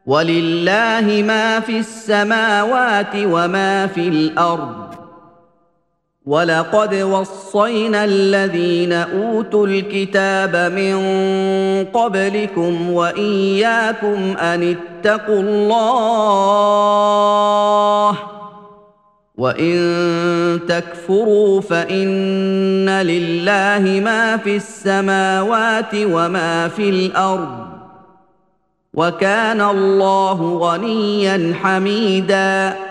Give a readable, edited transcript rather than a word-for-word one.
وَلِلَّهِ مَا فِي السَّمَاوَاتِ وَمَا فِي الْأَرْضِ ۗ وَلَقَدْ وَصَّيْنَا الَّذِينَ أُوتُوا الْكِتَابَ مِن قَبْلِكُمْ وَإِيَّاكُمْ أَنِ اتَّقُوا اللَّهَ ۚ وَإِن تَكْفُرُوا فَإِنَّ لِلَّهِ مَا فِي السَّمَاوَاتِ وَمَا فِي الْأَرْضِ ۚ وَكَانَ اللَّهُ غَنِيًّا حَمِيدًا.